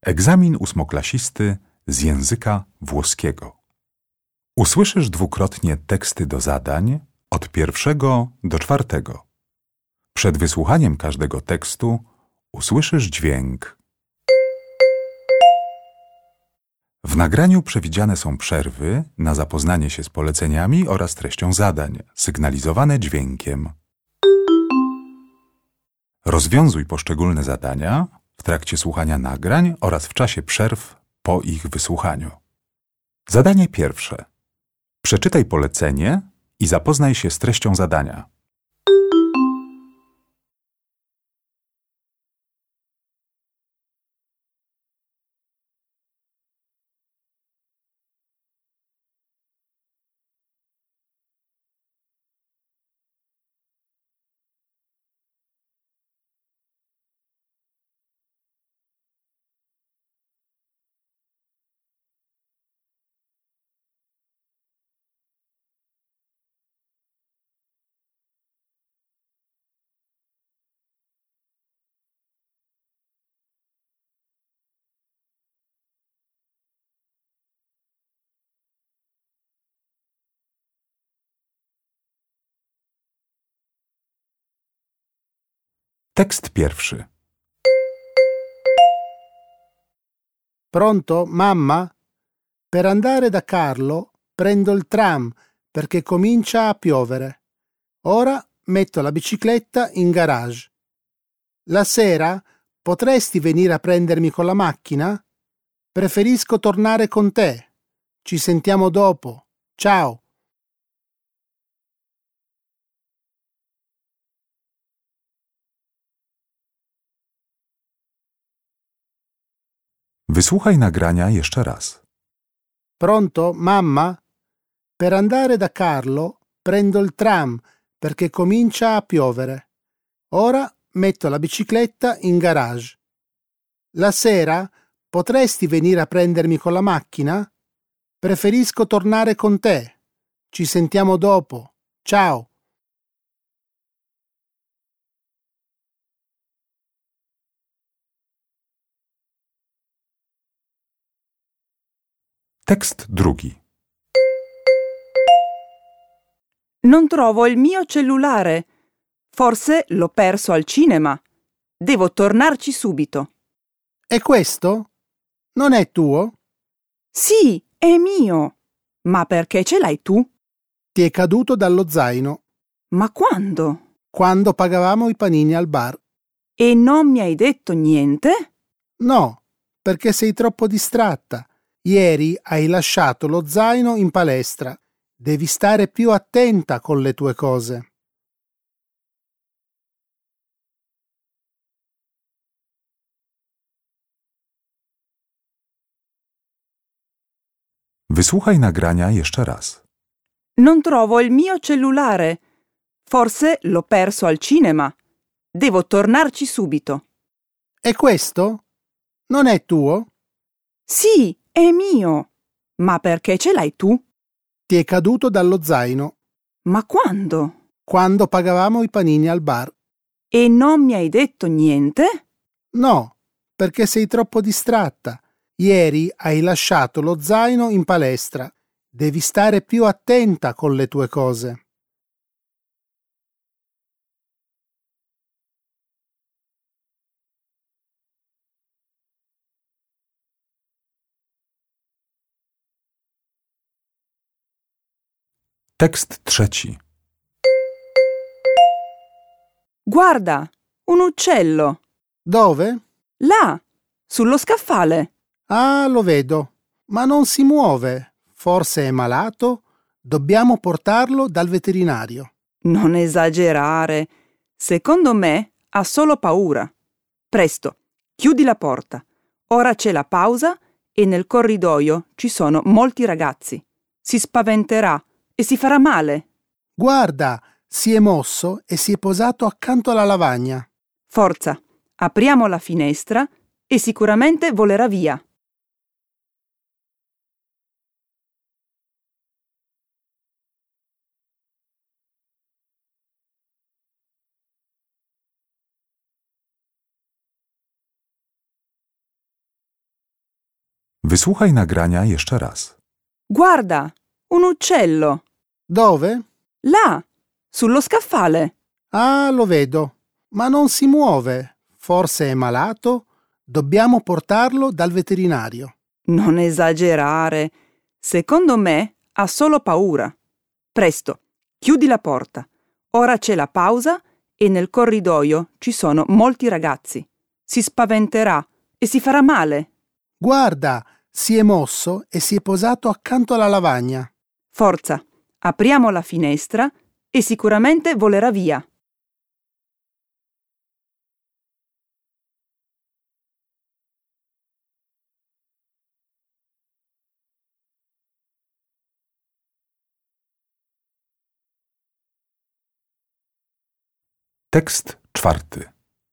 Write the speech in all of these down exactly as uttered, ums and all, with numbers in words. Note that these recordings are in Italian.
Egzamin ósmoklasisty z języka włoskiego. Usłyszysz dwukrotnie teksty do zadań od pierwszego do czwartego. Przed wysłuchaniem każdego tekstu usłyszysz dźwięk. W nagraniu przewidziane są przerwy na zapoznanie się z poleceniami oraz treścią zadań, sygnalizowane dźwiękiem. Rozwiązuj poszczególne zadania w trakcie słuchania nagrań oraz w czasie przerw po ich wysłuchaniu. Zadanie pierwsze. Przeczytaj polecenie i zapoznaj się z treścią zadania. Tekst pierwszy. Pronto, mamma? Per andare da Carlo prendo il tram perché comincia a piovere. Ora metto la bicicletta in garage. La sera potresti venire a prendermi con la macchina? Preferisco tornare con te. Ci sentiamo dopo. Ciao. Wysłuchaj nagrania jeszcze raz. Pronto, mamma? Per andare da Carlo prendo il tram perché comincia a piovere. Ora metto la bicicletta in garage. La sera potresti venire a prendermi con la macchina? Preferisco tornare con te. Ci sentiamo dopo. Ciao. Tekst drugi. Non trovo il mio cellulare. Forse l'ho perso al cinema. Devo tornarci subito. E questo? Non è tuo? Sì, è mio. Ma perché ce l'hai tu? Ti è caduto dallo zaino Ma quando? quando pagavamo i panini al bar. E non mi hai detto niente? No, perché sei troppo distratta. Ieri hai lasciato lo zaino in palestra. Devi stare più attenta con le tue cose. Wysłuchaj nagrania jeszcze raz. Non trovo il mio cellulare. Forse l'ho perso al cinema. Devo tornarci subito. E questo? Non è tuo? Sì, è mio. Ma perché ce l'hai tu? Ti è caduto dallo zaino Ma quando? quando pagavamo i panini al bar. E non mi hai detto niente? No, perché sei troppo distratta. Ieri hai lasciato lo zaino in palestra. Devi stare più attenta con le tue cose. Tekst trzeci. Guarda, un uccello. Dove? Là, sullo scaffale. Ah, lo vedo, ma non si muove. Forse è malato? Dobbiamo portarlo dal veterinario. Non esagerare. Secondo me ha solo paura. Presto, chiudi la porta. Ora c'è la pausa e nel corridoio ci sono molti ragazzi. Si spaventerà e si farà male. Guarda, si è mosso e si è posato accanto alla lavagna. Forza, apriamo la finestra e sicuramente volerà via. Wysłuchaj nagrania jeszcze raz. Guarda, un uccello. Dove? Là, sullo scaffale. Ah, lo vedo, ma non si muove. Forse è malato? Dobbiamo portarlo dal veterinario. Non esagerare. Secondo me ha solo paura. Presto, chiudi la porta. Ora c'è la pausa e nel corridoio ci sono molti ragazzi. Si spaventerà e si farà male. Guarda, si è mosso e si è posato accanto alla lavagna. Forza, apriamo la finestra e sicuramente volerà via. Tekst czwarty.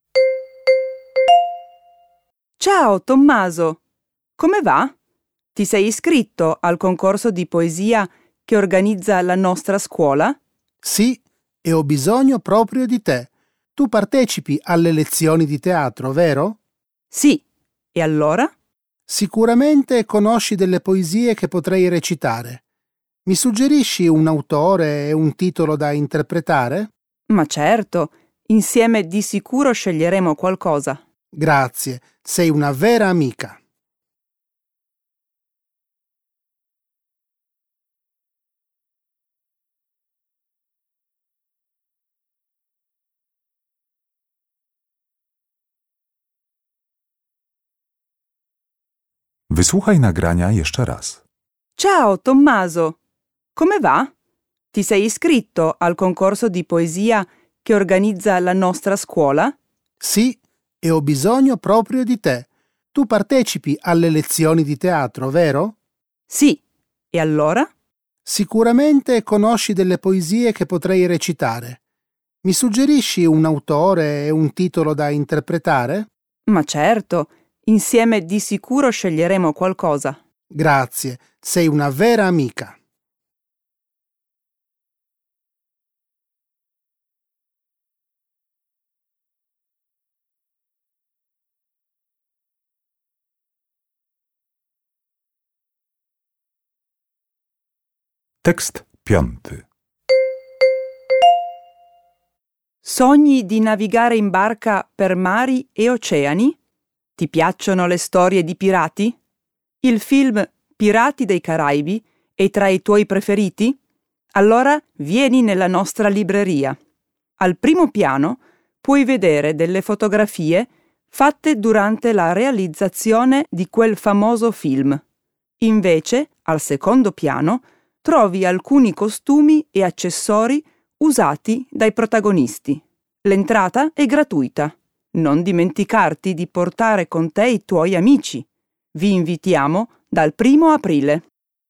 Ciao Tommaso, come va? Ti sei iscritto al concorso di poesia che organizza la nostra scuola? Sì, e ho bisogno proprio di te. Tu partecipi alle lezioni di teatro, vero? Sì. E allora? Sicuramente conosci delle poesie che potrei recitare. Mi suggerisci un autore e un titolo da interpretare? Ma certo, insieme di sicuro sceglieremo qualcosa. Grazie, sei una vera amica. Wysłuchaj nagrania jeszcze raz. Ciao Tommaso, come va? Ti sei iscritto al concorso di poesia che organizza la nostra scuola? Sì, e ho bisogno proprio di te. Tu partecipi alle lezioni di teatro, vero? Sì. E allora? Sicuramente conosci delle poesie che potrei recitare. Mi suggerisci un autore e un titolo da interpretare? Ma certo, insieme di sicuro sceglieremo qualcosa. Grazie, sei una vera amica. Tekst piąty. Sogni di navigare in barca per mari e oceani? Ti piacciono le storie di pirati? Il film Pirati dei Caraibi è tra i tuoi preferiti? Allora vieni nella nostra libreria. Al primo piano puoi vedere delle fotografie fatte durante la realizzazione di quel famoso film. Invece, al secondo piano, trovi alcuni costumi e accessori usati dai protagonisti. L'entrata è gratuita. Non dimenticarti di portare con te i tuoi amici. Vi invitiamo dal primo aprile.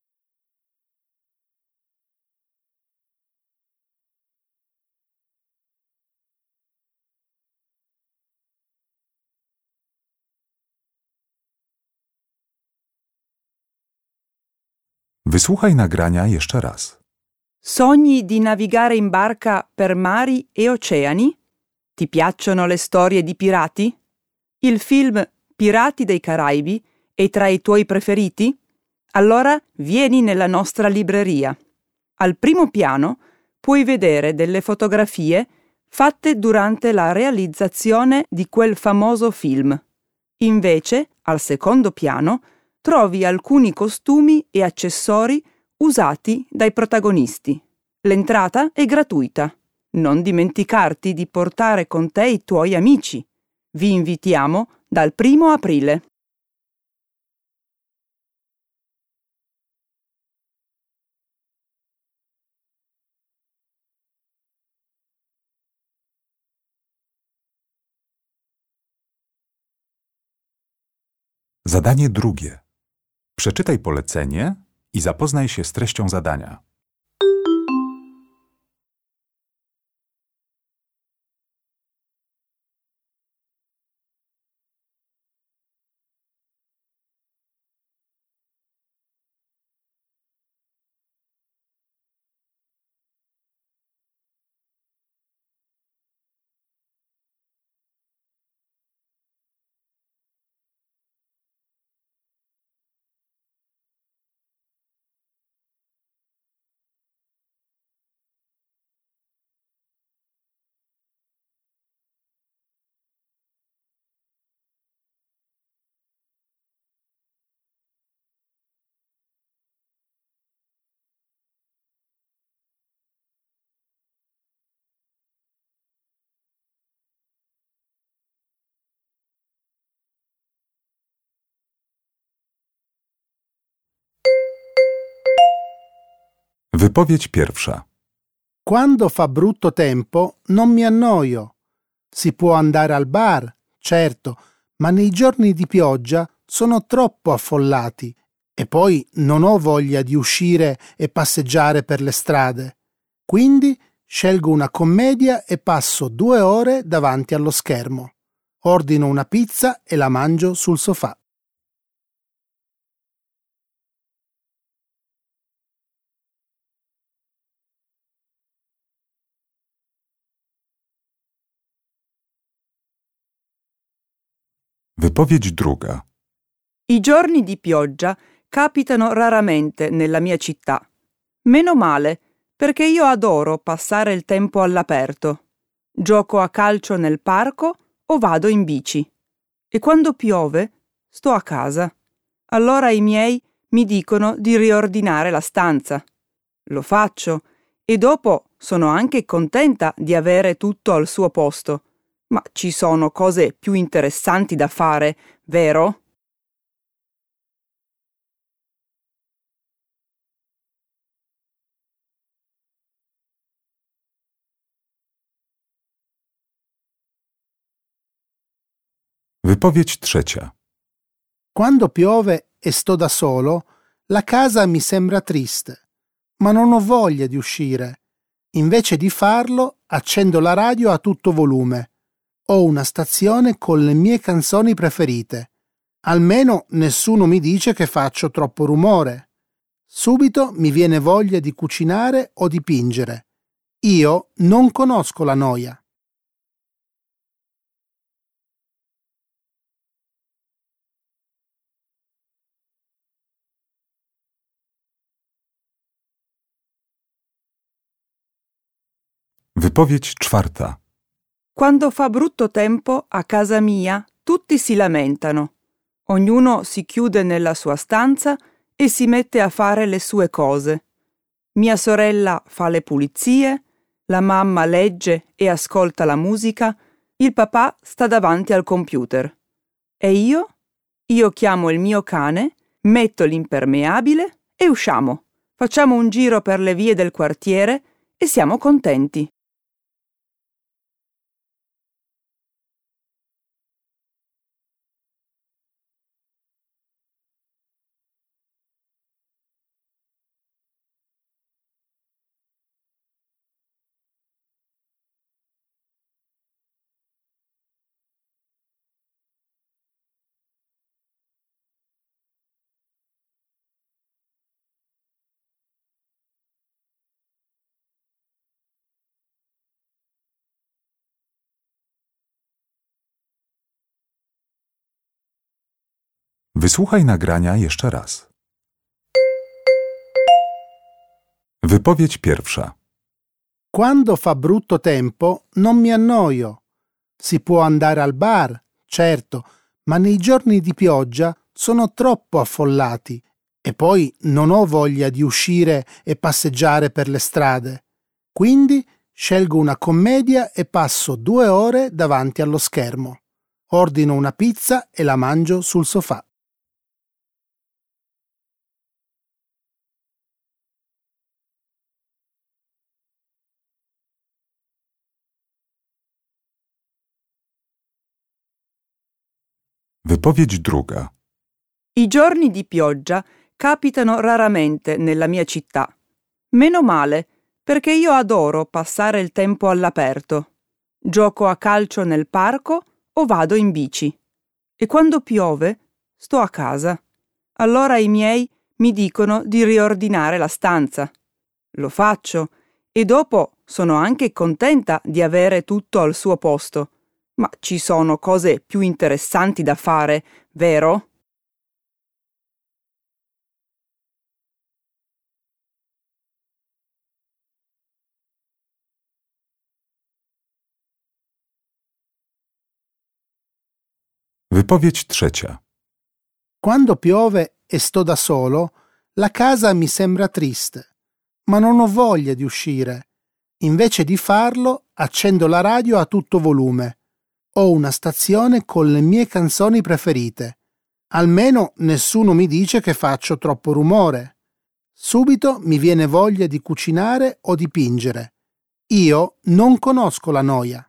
Wysłuchaj nagrania jeszcze raz. Sogni di navigare in barca per mari e oceani? Ti piacciono le storie di pirati? Il film Pirati dei Caraibi è tra i tuoi preferiti? Allora vieni nella nostra libreria. Al primo piano puoi vedere delle fotografie fatte durante la realizzazione di quel famoso film. Invece, al secondo piano, trovi alcuni costumi e accessori usati dai protagonisti. L'entrata è gratuita. Non dimenticarti di portare con te i tuoi amici. Vi invitiamo dal primo aprile. Zadanie drugie. Przeczytaj polecenie i zapoznaj się z treścią zadania. Wypowiedź pierwsza. Quando fa brutto tempo non mi annoio. Si può andare al bar, certo, ma nei giorni di pioggia sono troppo affollati e poi non ho voglia di uscire e passeggiare per le strade. Quindi scelgo una commedia e passo due ore davanti allo schermo. Ordino una pizza e la mangio sul sofà. Wypowiedź druga. I giorni di pioggia capitano raramente nella mia città. Meno male, perché io adoro passare il tempo all'aperto. Gioco a calcio nel parco o vado in bici. E quando piove, sto a casa. Allora i miei mi dicono di riordinare la stanza. Lo faccio e dopo sono anche contenta di avere tutto al suo posto. Ma ci sono cose più interessanti da fare, vero? Wypowiedź trzecia. Quando piove e sto da solo, la casa mi sembra triste, ma non ho voglia di uscire. Invece di farlo, accendo la radio a tutto volume. Ho una stazione con le mie canzoni preferite. Almeno nessuno mi dice che faccio troppo rumore. Subito mi viene voglia di cucinare o dipingere. Io non conosco la noia. Wypowiedź czwarta. Quando fa brutto tempo a casa mia tutti si lamentano. Ognuno si chiude nella sua stanza e si mette a fare le sue cose. Mia sorella fa le pulizie, la mamma legge e ascolta la musica, il papà sta davanti al computer. E io? Io chiamo il mio cane, metto l'impermeabile e usciamo. Facciamo un giro per le vie del quartiere e siamo contenti. Wysłuchaj nagrania jeszcze raz. Wypowiedź pierwsza. Quando fa brutto tempo non mi annoio. Si può andare al bar, certo, ma nei giorni di pioggia sono troppo affollati e poi non ho voglia di uscire e passeggiare per le strade. Quindi scelgo una commedia e passo due ore davanti allo schermo. Ordino una pizza e la mangio sul sofà. Wypowiedź druga. I giorni di pioggia capitano raramente nella mia città. Meno male, perché io adoro passare il tempo all'aperto. Gioco a calcio nel parco o vado in bici. E quando piove, sto a casa. Allora i miei mi dicono di riordinare la stanza. Lo faccio e dopo sono anche contenta di avere tutto al suo posto. Ma ci sono cose più interessanti da fare, vero? Wypowiedź trzecia. Quando piove e sto da solo, la casa mi sembra triste, ma non ho voglia di uscire. Invece di farlo, accendo la radio a tutto volume. Ho una stazione con le mie canzoni preferite. Almeno nessuno mi dice che faccio troppo rumore. Subito mi viene voglia di cucinare o dipingere. Io non conosco la noia.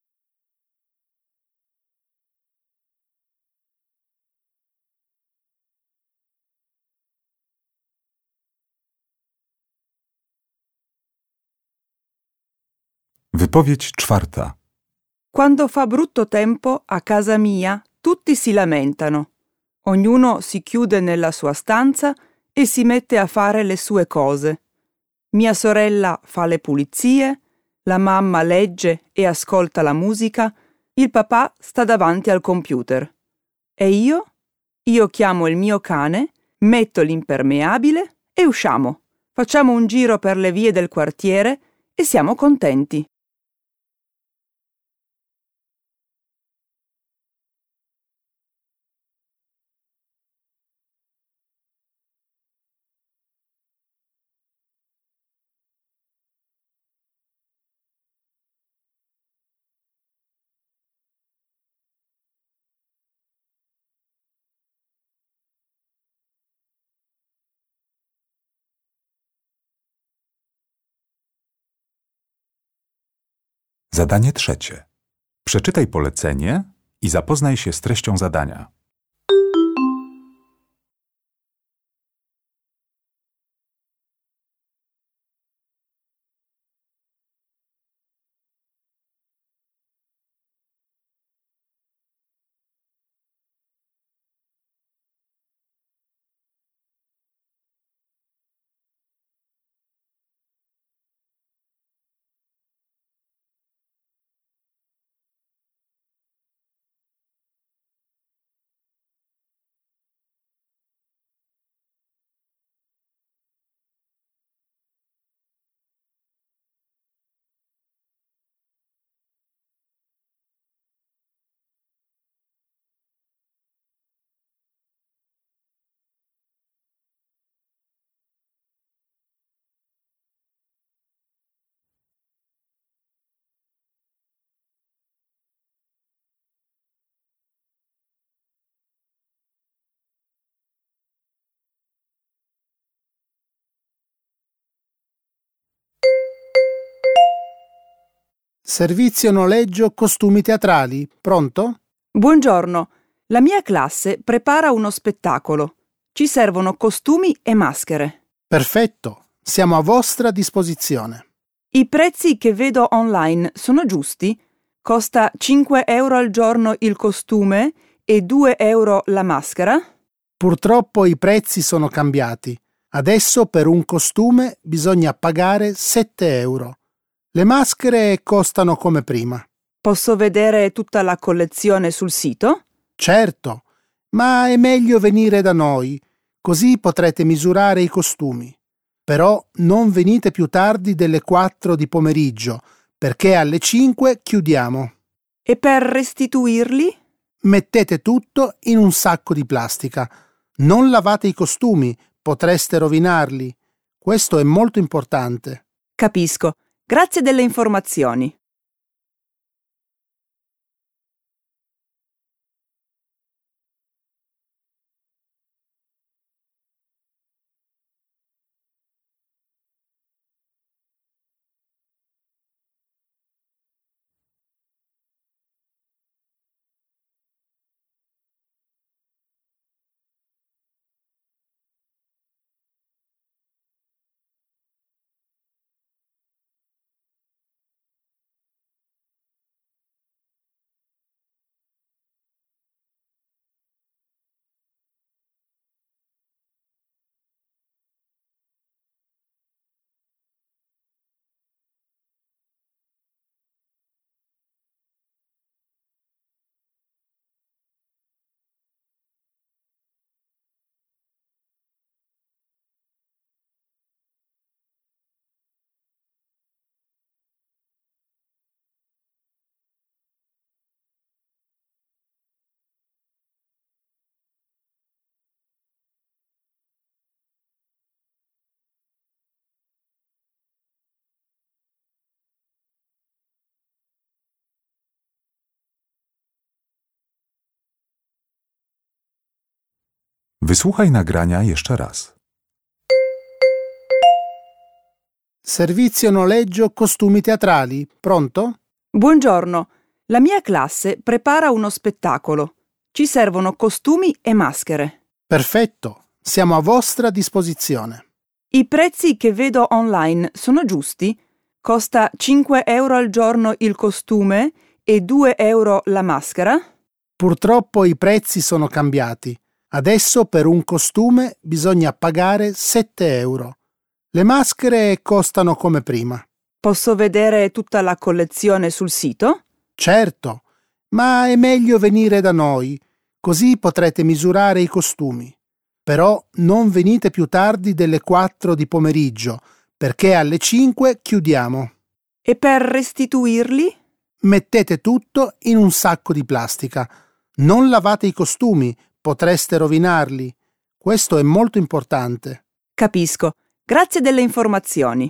Wypowiedź czwarta. Quando fa brutto tempo a casa mia, tutti si lamentano. Ognuno si chiude nella sua stanza e si mette a fare le sue cose. Mia sorella fa le pulizie, la mamma legge e ascolta la musica, il papà sta davanti al computer. E io? Io chiamo il mio cane, metto l'impermeabile e usciamo. Facciamo un giro per le vie del quartiere e siamo contenti. Zadanie trzecie. Przeczytaj polecenie i zapoznaj się z treścią zadania. Servizio noleggio costumi teatrali. Pronto? Buongiorno, la mia classe prepara uno spettacolo. Ci servono costumi e maschere. Perfetto, siamo a vostra disposizione. I prezzi che vedo online sono giusti? Costa cinque euro al giorno il costume e due euro la maschera? Purtroppo i prezzi sono cambiati. Adesso per un costume bisogna pagare sette euro. Le maschere costano come prima. Posso vedere tutta la collezione sul sito? Certo, ma è meglio venire da noi, così potrete misurare i costumi. Però non venite più tardi delle quattro di pomeriggio, perché alle cinque chiudiamo. E per restituirli? Mettete tutto in un sacco di plastica. Non lavate i costumi, potreste rovinarli. Questo è molto importante. Capisco. Grazie delle informazioni. Wysłuchaj nagrania jeszcze raz. Servizio noleggio costumi teatrali, pronto? Buongiorno, la mia classe prepara uno spettacolo. Ci servono costumi e maschere. Perfetto, siamo a vostra disposizione. I prezzi che vedo online sono giusti? Costa cinque euro al giorno il costume e due euro la maschera? Purtroppo i prezzi sono cambiati. Adesso per un costume bisogna pagare sette euro. Le maschere costano come prima. Posso vedere tutta la collezione sul sito? Certo, ma è meglio venire da noi, così potrete misurare i costumi. Però non venite più tardi delle quattro di pomeriggio, perché alle cinque chiudiamo. E per restituirli? Mettete tutto in un sacco di plastica. Non lavate i costumi, potreste rovinarli. Questo è molto importante. Capisco. Grazie delle informazioni.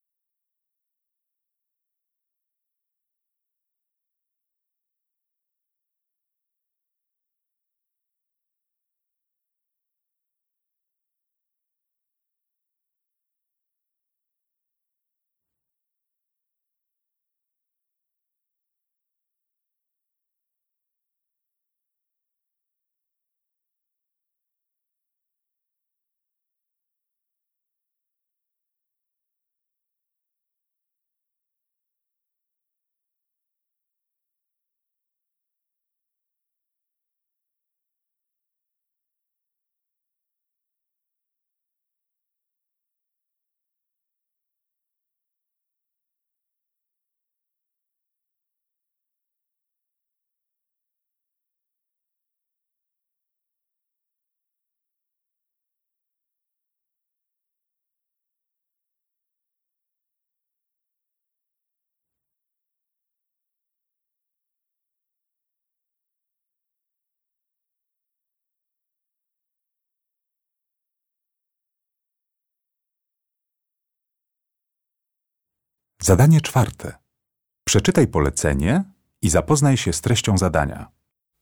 Zadanie czwarte. Przeczytaj polecenie i zapoznaj się z treścią zadania.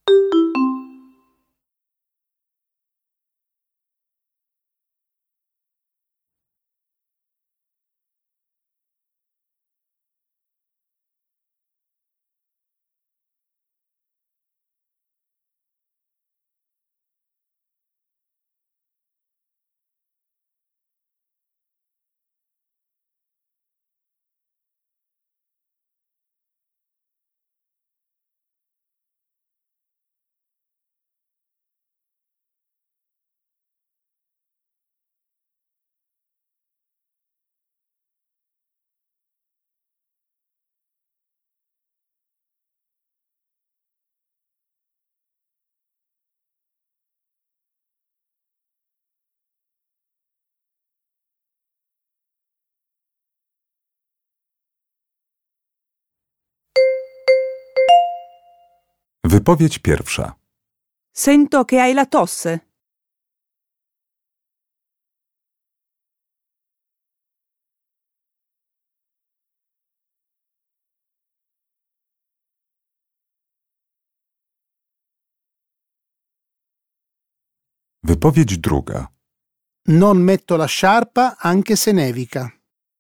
Wypowiedź pierwsza. Sento che hai la tosse. Wypowiedź druga. Non metto la sciarpa anche se nevica.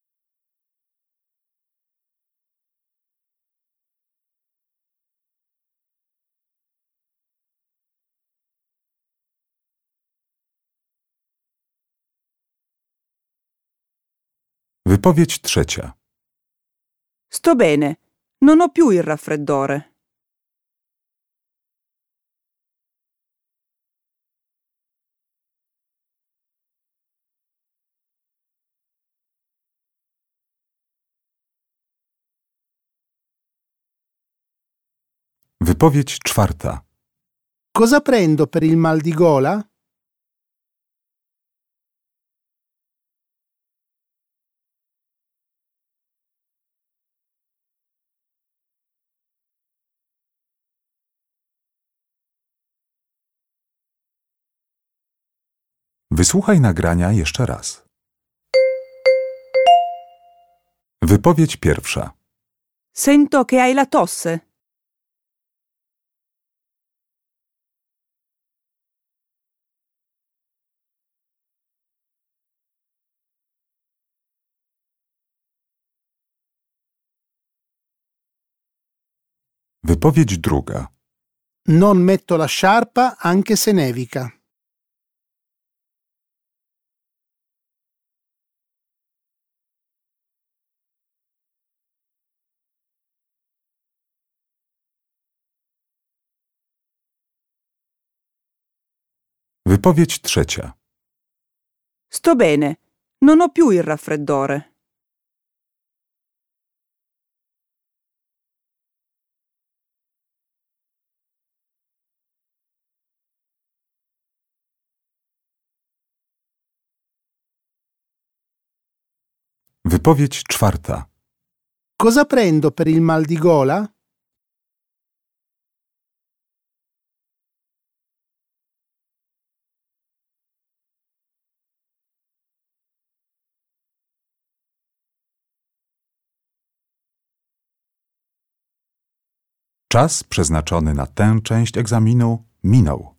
Wypowiedź trzecia. Sto bene, non ho più il raffreddore. Wypowiedź czwarta. Cosa prendo per il mal di gola? Wysłuchaj nagrania jeszcze raz. Wypowiedź pierwsza. Sento che hai la tosse. Wypowiedź druga. Non metto la sciarpa anche se nevica. Wypowiedź trzecia. Sto bene, non ho più il raffreddore. Wypowiedź czwarta. Cosa prendo per il mal di gola? Czas przeznaczony na tę część egzaminu minął.